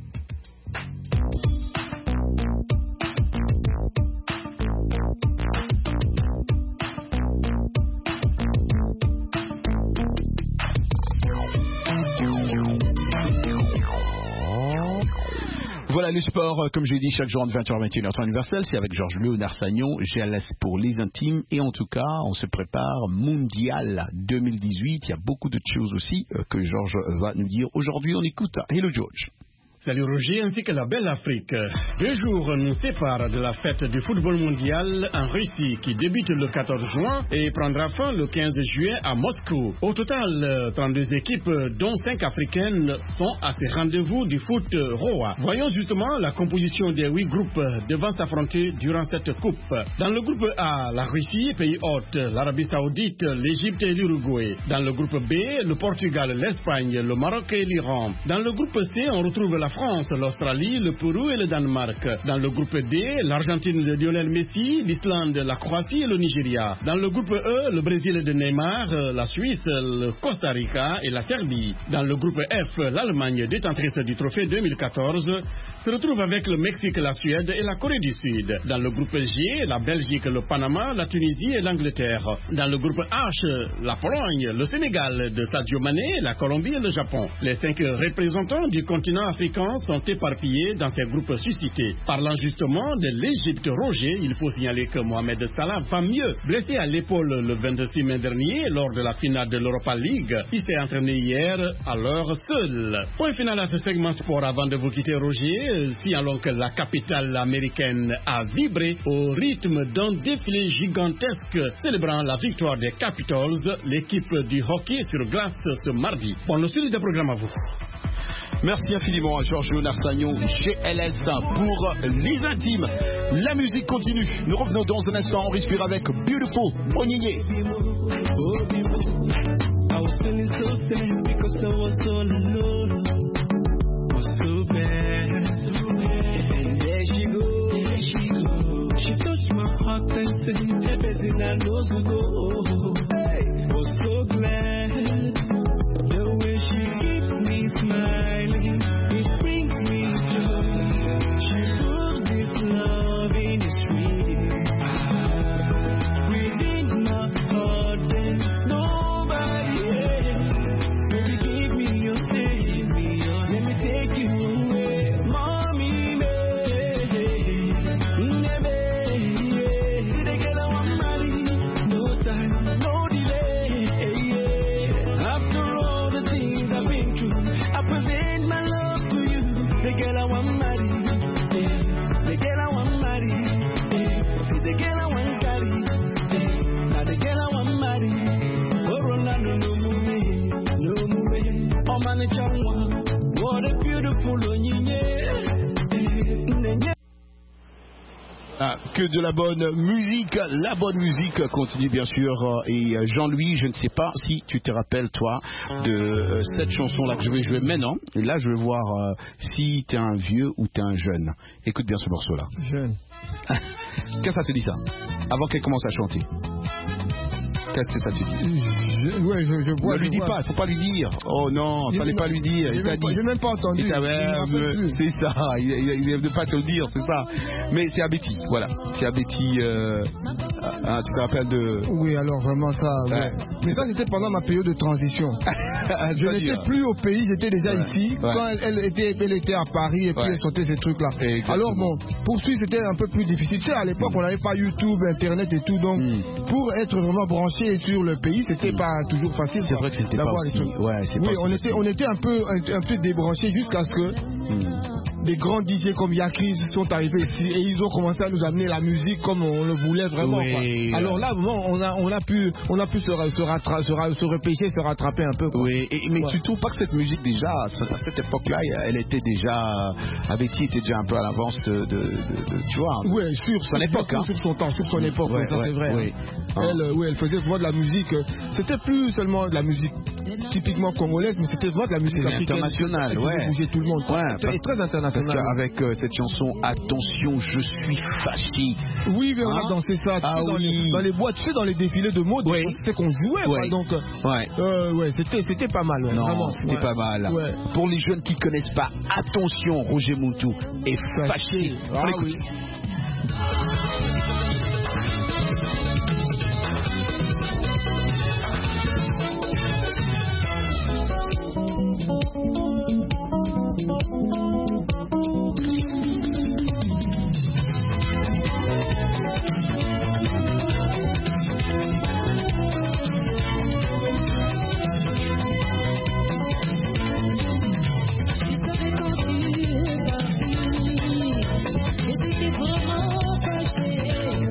Voilà le sport, comme je l'ai dit, chaque jour entre vingt heures et vingt et une heures temps universel, c'est avec Georges Léonard Sagnon, G L S pour les intimes, et en tout cas, on se prépare Mondial deux mille dix-huit, il y a beaucoup de choses aussi que Georges va nous dire. Aujourd'hui, on écoute. Hello George. Salut Roger ainsi que la belle Afrique. Deux jours nous séparent de la fête du football mondial en Russie qui débute le quatorze juin et prendra fin le quinze juillet à Moscou. Au total, trente-deux équipes dont cinq africaines sont à ces rendez-vous du foot roi. Voyons justement la composition des huit groupes devant s'affronter durant cette coupe. Dans le groupe A, la Russie, pays hôte, l'Arabie Saoudite, l'Égypte et l'Uruguay. Dans le groupe B, le Portugal, l'Espagne, le Maroc et l'Iran. Dans le groupe C, on retrouve la France, l'Australie, le Pérou et le Danemark. Dans le groupe D, l'Argentine de Lionel Messi, l'Islande, la Croatie et le Nigeria. Dans le groupe E, le Brésil de Neymar, la Suisse, le Costa Rica et la Serbie. Dans le groupe F, l'Allemagne, détentrice du trophée deux mille quatorze, se retrouve avec le Mexique, la Suède et la Corée du Sud. Dans le groupe G, la Belgique, le Panama, la Tunisie et l'Angleterre. Dans le groupe H, la Pologne, le Sénégal de Sadio Mané, la Colombie et le Japon. Les cinq représentants du continent africain sont éparpillés dans ces groupes suscités. Parlant justement de l'Égypte, Roger, il faut signaler que Mohamed Salah va mieux. Blessé à l'épaule le vingt-six mai dernier lors de la finale de l'Europa League, il s'est entraîné hier à l'heure seule. Point final à ce segment sport avant de vous quitter, Roger. Si alors que la capitale américaine a vibré au rythme d'un défilé gigantesque célébrant la victoire des Capitals, l'équipe du hockey sur glace ce mardi. Bon, suivi de programme à vous. Merci infiniment à Georges Léonard Sagnon chez L S pour les intimes. La musique continue. Nous revenons dans un instant. On respire avec Beautiful Bonigné. I was feeling so sad because I was so alone. Was so bad. And there she goes. There she goes. She touched my heart and said, everything I know to go. Hey, was so glad. The way she keeps me smiling, it brings me joy. She proves this loving is real. Within my heart there's nobody else. Baby, give me your savior. Let me take you away, mommy, baby. See the girl I want marry. No time, no delay. After all the things I've been through, I present my love to you. The girl I want marry. The girl I want marry. See the girl I want carry. Now the girl I want marry. Oh, Ronaldo, no move, no move. Oh, man, it's a what a beautiful onyinye. Ah, que de la bonne musique, la bonne musique continue bien sûr. Et Jean-Louis, je ne sais pas si tu te rappelles toi de euh, cette chanson là que je vais jouer maintenant. Et là je vais voir euh, si t'es un vieux ou t'es un jeune. Écoute bien ce morceau là. Jeune. Qu'est-ce que ça te dit ça? Avant qu'elle commence à chanter. Qu'est-ce que ça te dit? Je, ouais, je, je vois. Ne lui je dis vois. pas, il faut pas lui dire. Oh non, il fallait pas lui dire. Il t'a dit. J'ai même pas entendu. Il t'a- ouais, c'est ça. Il, il, il ne pas te le dire, c'est ça. Mais c'est à Betty, voilà. C'est à Betty. Euh, ah, tu te rappelles de. Oui, alors vraiment ça. Ouais. Ouais. Mais ça c'était pendant ma période de transition. Je n'étais plus au pays, j'étais déjà Ouais. ici. Ouais. Quand elle, elle était, elle était à Paris et puis Ouais. elle sortait ces trucs-là. Exactement. Alors bon, poursuivre c'était un peu plus difficile. Tu sais, à l'époque on n'avait pas YouTube, Internet et tout, donc pour être vraiment branché sur le pays, c'était pas toujours facile. C'est quoi, vrai que c'était pas d'avoir aussi- les trucs. ouais, c'est oui, pas on aussi était, on était un peu, un, un peu débranché jusqu'à ce que des grands D J comme Yakris sont arrivés ici et ils ont commencé à nous amener la musique comme on le voulait vraiment. Oui. quoi. Alors là, vraiment, on a, on a pu, on a pu se, ra- se, rattra- se, ra- se repêcher, se rattraper un peu. quoi. Oui, et- mais Ouais. tu trouves pas que cette musique déjà, à ce- à cette époque-là, elle était déjà, à Betty était déjà un peu à l'avance de, de, de- de- tu vois. Oui, sur son époque, hein. sur son temps, sur son époque, Ouais, ça ouais, c'est vrai. oui. hein. Elle, euh, oui, elle faisait vraiment de la musique. euh, C'était plus seulement de la musique typiquement congolaise, mais c'était vraiment de la musique C'est africaine. international, qui faisait ouais. bouger tout le monde. Ouais, C'était parce- très Parce international. qu'avec euh, cette chanson, attention, je suis fâché. Oui, mais on Hein? a dansé ça. Tu Ah sais, dans, oui. les, dans les boîtes, tu sais, dans les défilés de mode, Oui. c'était qu'on jouait. Oui. quoi, donc, euh, Ouais. euh, ouais, c'était, c'était pas mal. Ouais, Non, vraiment, c'était ouais. pas mal. Ouais. Pour les jeunes qui connaissent pas, attention, Roger Moutou est fâché. Ah On l'écoute. oui. Et c'était vraiment passé.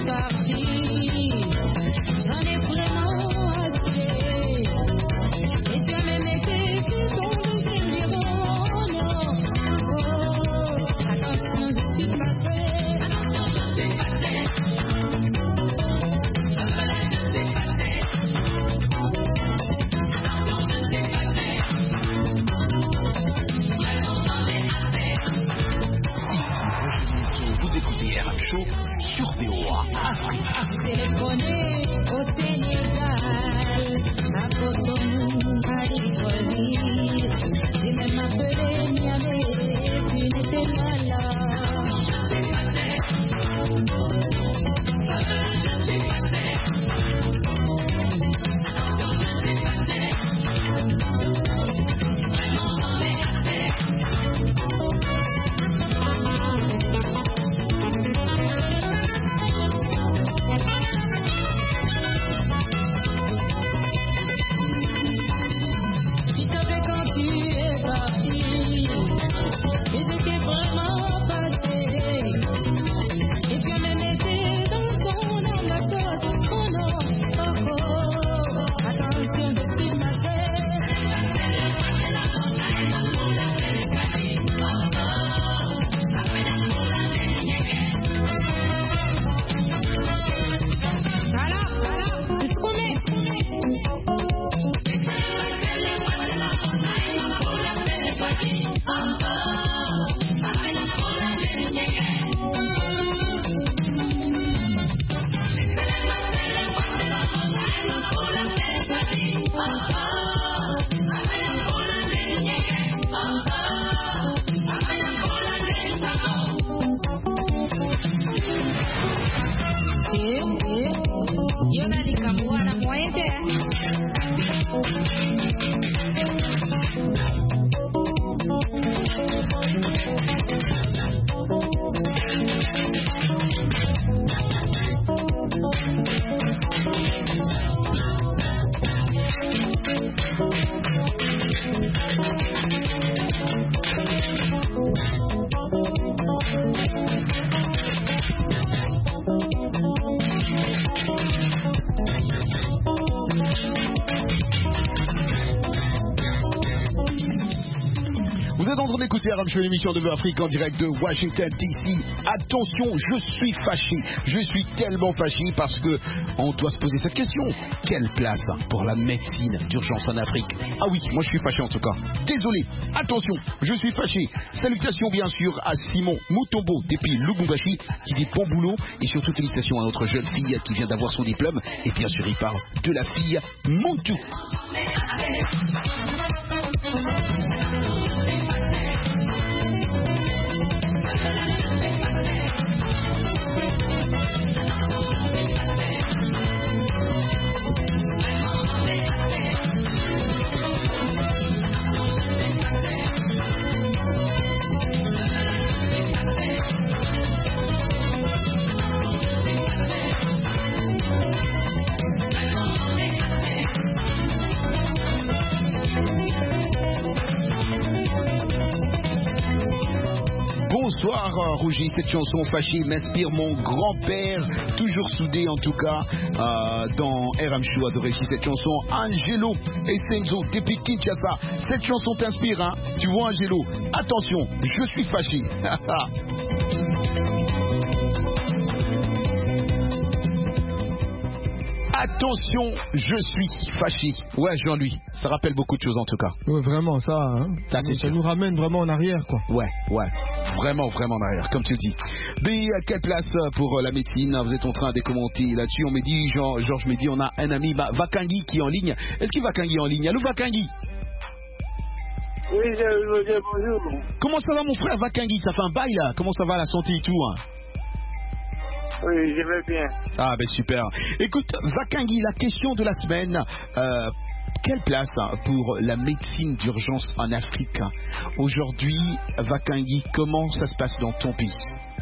Sur V O A Afrique. Téléphoner au Sénégal, à Cotonou, à Libreville, et même appeler Niamey, tu n'étais pas là. Écoutez, je fais l'émission de Afrique en direct de Washington D C. Attention, je suis fâché. Je suis tellement fâché parce que on doit se poser cette question. Quelle place pour la médecine d'urgence en Afrique? Ah oui, moi je suis fâché en tout cas. Désolé. Attention, je suis fâché. Salutations bien sûr à Simon Mutombo depuis Lubumbashi qui dit bon boulot et surtout félicitations à notre jeune fille qui vient d'avoir son diplôme. Et bien sûr, il parle de la fille Montou. Bonsoir Roger, cette chanson fâchée m'inspire mon grand-père, toujours soudé en tout cas euh, dans R M Show, adoré ici cette chanson. Angelo et Senzo depuis Kinshasa, cette chanson t'inspire, hein? Tu vois Angelo, attention, je suis fâché. Attention, je suis fâché. Ouais, Jean-Louis, ça rappelle beaucoup de choses en tout cas. Oui, vraiment, ça, hein, ça, ça, ça nous ramène vraiment en arrière, quoi. Ouais, ouais, vraiment, vraiment en arrière, comme tu le dis. Mais à quelle place pour la médecine? Vous êtes en train de commenter là-dessus. On me dit, Jean, Georges me dit, on a un ami, bah, Vakangi, qui est en ligne. Est-ce qu'il Vakangi est en ligne? Allô, Vakangi? Oui, je, je, bonjour. Comment ça va, mon frère Vakangi? Ça fait un bail là. Comment ça va la santé et tout, hein? Oui, je vais bien. Ah ben super. Écoute, Vakangi, la question de la semaine, euh, quelle place pour la médecine d'urgence en Afrique? Aujourd'hui, Vakangi, comment ça se passe dans ton pays?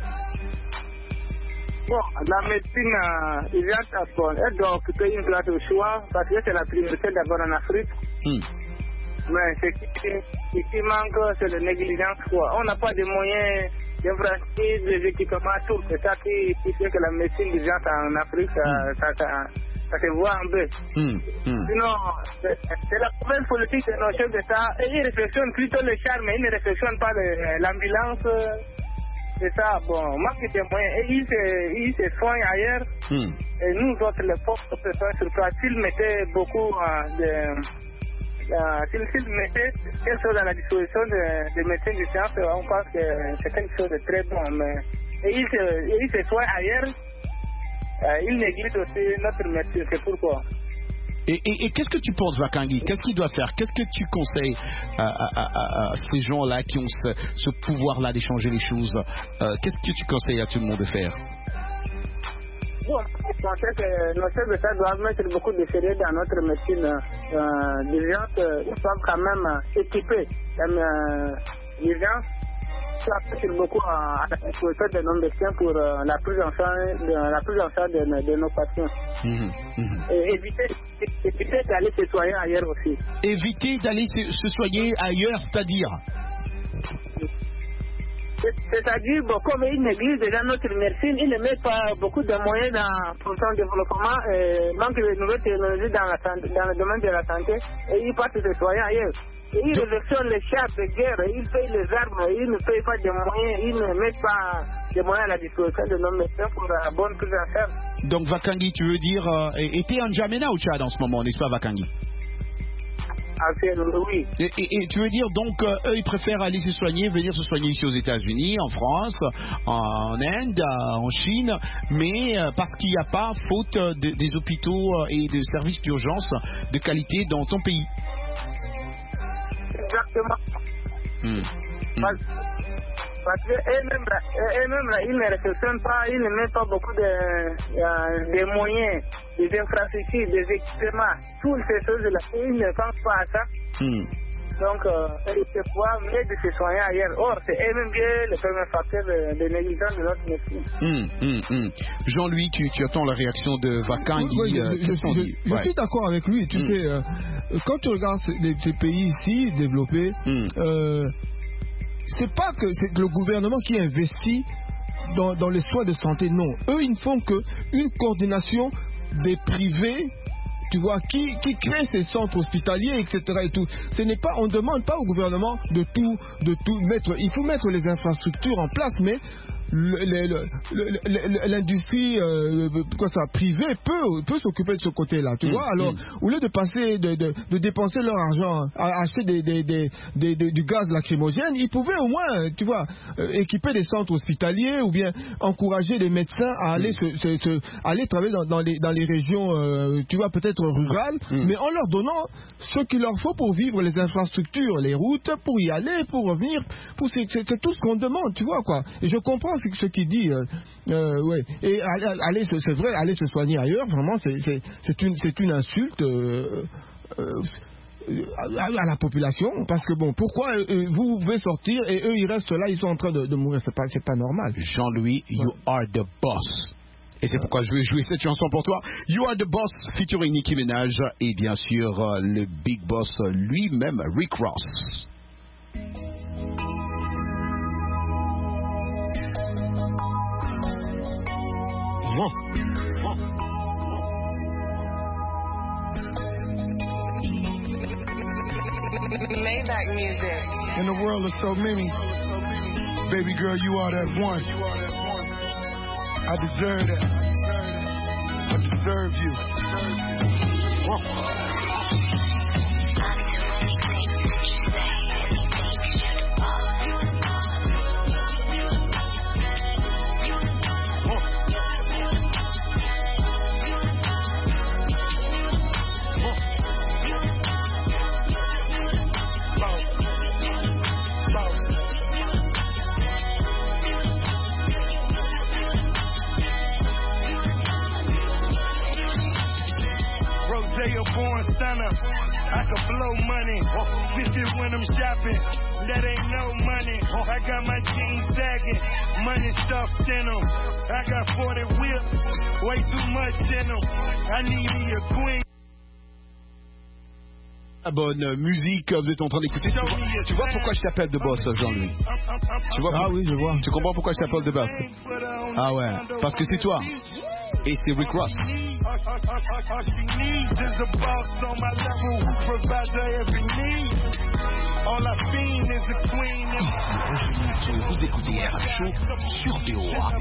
Bon, la médecine euh, urgente, bon, elle doit occuper une place au choix parce que c'est la priorité d'abord en Afrique. Hmm. Mais ce qui, ce qui manque, c'est la négligence. Quoi. On n'a pas de moyens infrastructures, des équipements, tout. C'est ça qui, qui fait que la médecine d'urgence en Afrique, ça, Mm. ça, ça, ça se voit un peu. Mm. Mm. Sinon, c'est c'est la première politique de nos chefs d'État. Et ils réfléchissent plutôt le charme, mais ils ne réfléchissent pas le- l'ambulance. C'est ça, bon, manque de moyens. Et ils se, ils se soignent ailleurs. Mm. Et nous autres, les pauvres, se soignent sur place. S'ils mettaient beaucoup euh, de... euh, s'ils s'ils mettaient quelque chose à la disposition des de médecins du science, on pense que c'est quelque chose de très bon. Mais et ils, se, et ils se soignent ailleurs. Euh, ils négligent aussi notre médecine. C'est pourquoi. Et, et, et qu'est-ce que tu penses, Vakangi? Qu'est-ce qu'il doit faire? Qu'est-ce que tu conseilles à, à, à, à ces gens-là qui ont ce, ce pouvoir-là d'échanger les choses? euh, Qu'est-ce que tu conseilles à tout le monde de faire? Bon, je pensais que nos chefs d'État doivent mettre beaucoup de sérieux dans notre médecine euh, d'urgence. Ils doivent quand même euh, équiper euh, l'urgence. Ça fait beaucoup à, à la disposition de nos médecins pour euh, la prise en charge de, la prise en charge de, de nos patients. Mmh, mmh. Et éviter, éviter d'aller se soigner ailleurs aussi. Éviter d'aller se, se soigner ailleurs, c'est-à-dire? C'est-à-dire, bon, comme ils négligent déjà notre médecine, ils ne mettent pas beaucoup de moyens dans, pour son développement, et manque de nouvelles technologies dans, la santé, dans le domaine de la santé, et ils partent se soigner ailleurs. Et ils réfléchissent les chars de guerre, ils payent les armes, ils ne payent pas de moyens, ils ne mettent pas de moyens à la disposition de nos médecins pour la bonne prise en charge. Donc, Vakangi, tu veux dire, euh, et tu es en N'Djamena au Tchad en ce moment, n'est-ce pas, Vakangi? Oui. Et, et, et tu veux dire donc euh, eux ils préfèrent aller se soigner, venir se soigner ici aux États-Unis, en France, en Inde, en Chine, mais euh, parce qu'il n'y a pas faute de, des hôpitaux et de services d'urgence de qualité dans ton pays. Exactement. Mmh. Parce, parce qu'eux-mêmes, eux-mêmes, ils ne réfléchissent pas, ils ne mettent pas beaucoup de, euh, de moyens, des infrastructures, des équipements, toutes ces choses-là. Ils ne pensent pas à ça. Mmh. Donc, euh, ils se voient mieux de se soigner ailleurs. Or, c'est eux-mêmes le premier facteur de, de négligence de notre médecine. Mmh, mmh, mmh. Jean-Louis, tu, tu attends la réaction de Vakangi. Oui, euh, je, je, je, je ouais. suis d'accord avec lui. Tu mmh. sais, euh, quand tu regardes ces, ces pays ici développés, mmh. euh, c'est pas que c'est le gouvernement qui investit dans, dans les soins de santé, non. Eux, ils ne font qu'une coordination des privés, tu vois, qui, qui créent ces centres hospitaliers, et cetera. Et tout. Ce n'est pas, on ne demande pas au gouvernement de tout, de tout mettre. Il faut mettre les infrastructures en place, mais l'industrie euh, quoi ça, privée peut, peut s'occuper de ce côté-là, tu mmh, vois. Alors, mmh. au lieu de passer, de, de, de dépenser leur argent à acheter des, des, des, des, des, du gaz lacrymogène, ils pouvaient au moins, tu vois, euh, équiper des centres hospitaliers ou bien encourager les médecins à aller, mmh. se, se, se, aller travailler dans, dans, les, dans les régions, euh, tu vois, peut-être rurales, mmh. mais en leur donnant ce qu'il leur faut pour vivre, les infrastructures, les routes, pour y aller, pour revenir. Pour, c'est, c'est, c'est tout ce qu'on demande, tu vois, quoi. Et je comprends c'est ce qu'il dit, euh, euh, ouais. Et aller, c'est vrai, aller se soigner ailleurs, vraiment, c'est, c'est, c'est, une, c'est une insulte euh, euh, à, à la population, parce que bon, pourquoi euh, vous pouvez sortir et eux ils restent là, ils sont en train de, de mourir, c'est pas, c'est pas normal. Jean-Louis, ouais. You are the boss. Et c'est pourquoi je vais jouer cette chanson pour toi. You Are the Boss, featuring Nicki Minaj et bien sûr euh, le Big Boss lui-même, Rick Ross. Maybach music. In the world of so many, baby girl, you are that one. I deserve that. I deserve you. Born stunner, I can blow money. Bitch it when I'm shopping, that ain't no money. I got my jeans sagging, money stuffed in them. I got forty whips, way too much in them. I need me a queen. La bonne musique, vous êtes en train d'écouter. Tu vois, tu vois pourquoi je t'appelle The Boss, Jean-Louis? Tu vois? Ah oui, je vois. Tu comprends pourquoi je t'appelle The Boss? Ah ouais, parce que c'est toi. Et c'est Rick Ross. Vous écoutez R M Show sur V O A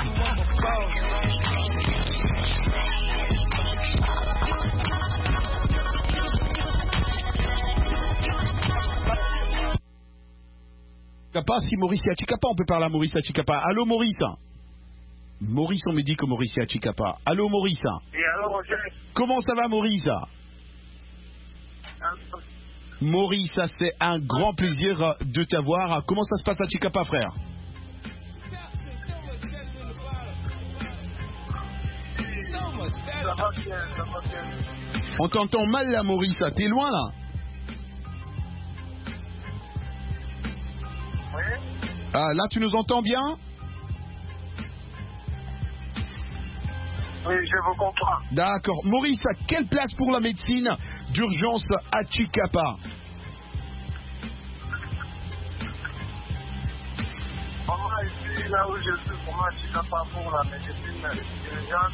Chikapa, si Maurice est à Chikapa, on peut parler à Maurice à Chikapa. Allô Maurice? Maurice, on me dit que Maurice est à Chikapa. Allô Maurice? Et alors, Roger? Comment ça va Maurice? Maurice, c'est un grand plaisir de t'avoir. Comment ça se passe à Chikapa, frère? Ça va bien, ça va bien. On t'entend mal là Maurice, t'es loin là? Oui. Ah, là tu nous entends bien? Oui, je vous comprends. D'accord. Maurice, quelle place pour la médecine d'urgence à Chikapa? Pour moi, ici, là où je suis, pour moi, Chikapa, pour la médecine d'urgence,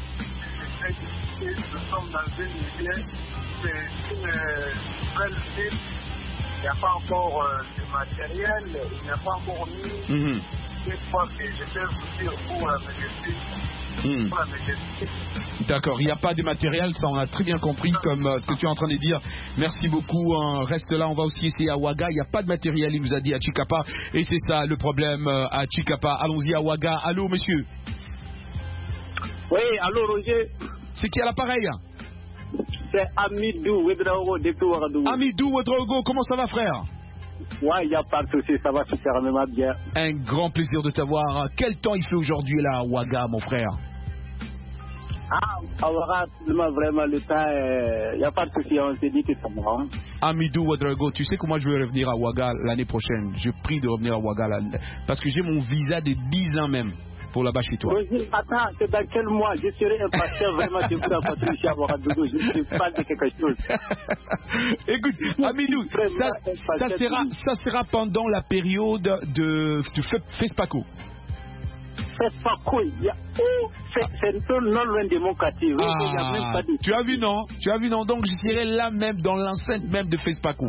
nous sommes dans une ville, c'est une belle ville. Il n'y a pas encore euh, de matériel, il n'y a pas encore mis. Mmh. Une fois que je peux vous dire pour la médecine. Mmh. Pour la médecine. D'accord, il n'y a pas de matériel, ça on a très bien compris comme euh, ce que tu es en train de dire. Merci beaucoup, hein. Reste là, on va aussi essayer à Ouaga. Il n'y a pas de matériel, il nous a dit à Chikapa. Et c'est ça le problème euh, à Chikapa. Allons-y à Ouaga. Allô monsieur? Oui, allô Roger. C'est qui à l'appareil? C'est Amidou Ouedraogo depuis Ouagadougou. Amidou Ouedraogo, comment ça va frère? Ouais, il n'y a pas de souci, ça va superment bien. Un grand plaisir de t'avoir. Quel temps il fait aujourd'hui là à Ouaga mon frère? Ah, à Ouaga, vraiment le temps, il n'y a pas de souci, on s'est dit que c'est bon. Amidou Ouedraogo, tu sais que moi je vais revenir à Ouaga l'année prochaine. Je prie de revenir à Ouaga là, parce que j'ai mon visa de dix ans même. Pour là-bas chez toi. Roger, attends, c'est dans quel mois? Je serai impatient vraiment de vous rencontrer ici à Ouagadougou. Je ne parle de quelque chose. Écoute, Amidou, ça, ça, sera, ça sera pendant la période de, de FESPACO. FESPACO, oh, c'est un peu non loin de mon quartier. Ah, tu as vu non? Tu as vu non? Donc je serai là même, dans l'enceinte même de FESPACO.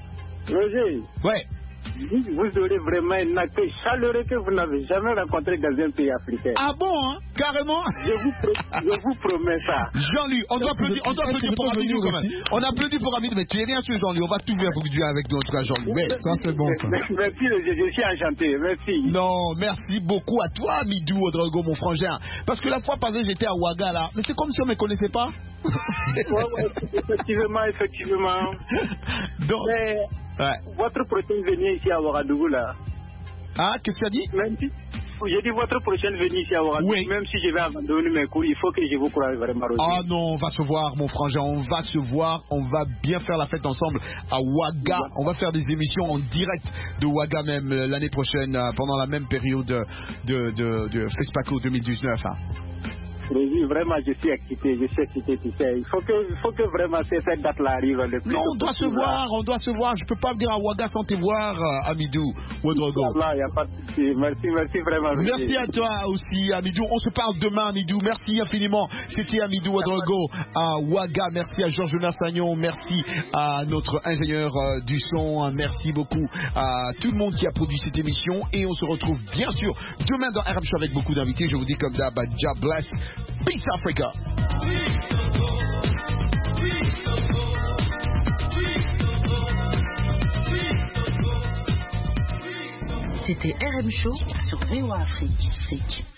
Roger. Ouais. Vous aurez vraiment un accueil chaleureux que vous n'avez jamais rencontré dans un pays africain. Ah bon, hein? Carrément? Je vous, je vous promets ça. Jean-Louis, on doit applaudir, on doit applaudir pour Amidou quand même. On applaudit pour Amidou, mais tu es rien sur Jean-Louis. On va tout faire pour que tu viennes avec nous en tout cas, Jean-Louis. Ouais, ça c'est bon ça. Merci, je, je suis enchanté. Merci. Non, merci beaucoup à toi, Amidou Ouedraogo, mon frangin. Parce que la fois passée, j'étais à Ouaga là, mais c'est comme si on ne me connaissait pas. Ouais, ouais, effectivement, effectivement. Donc, mais... Ouais. Votre prochaine venue ici à Ouagadougou là. Ah, qu'est-ce que tu as dit? Même si, j'ai dit votre prochaine venue ici à Ouagadougou. Oui. Même si je vais abandonner mes cours, il faut que je vous croie vraiment. Ah non, on va se voir, mon frangin, on va se voir, on va bien faire la fête ensemble à Ouaga. Ouais. On va faire des émissions en direct de Ouaga même l'année prochaine, pendant la même période de, de, de, de FESPACO deux mille dix-neuf. Hein. Oui, vraiment, je suis excité, je suis excité, tu sais. Il faut que, il faut que vraiment cette date-là arrive le plus. Non, on doit se voir, on doit se voir. Je peux pas venir à Ouaga sans te voir, Amidou Ouedraogo. Il n'y a pas de souci. Merci, merci vraiment. Merci à toi aussi, Amidou. On se parle demain, Amidou. Merci infiniment. C'était Amidou Ouedraogo à Ouaga. Merci à Georges Nassagnon. Merci à notre ingénieur euh, du son. Merci beaucoup à tout le monde qui a produit cette émission. Et on se retrouve bien sûr demain dans R M Show avec beaucoup d'invités. Je vous dis comme d'hab, God bless. Peace Africa. C'était R M Show sur V O A Afrique.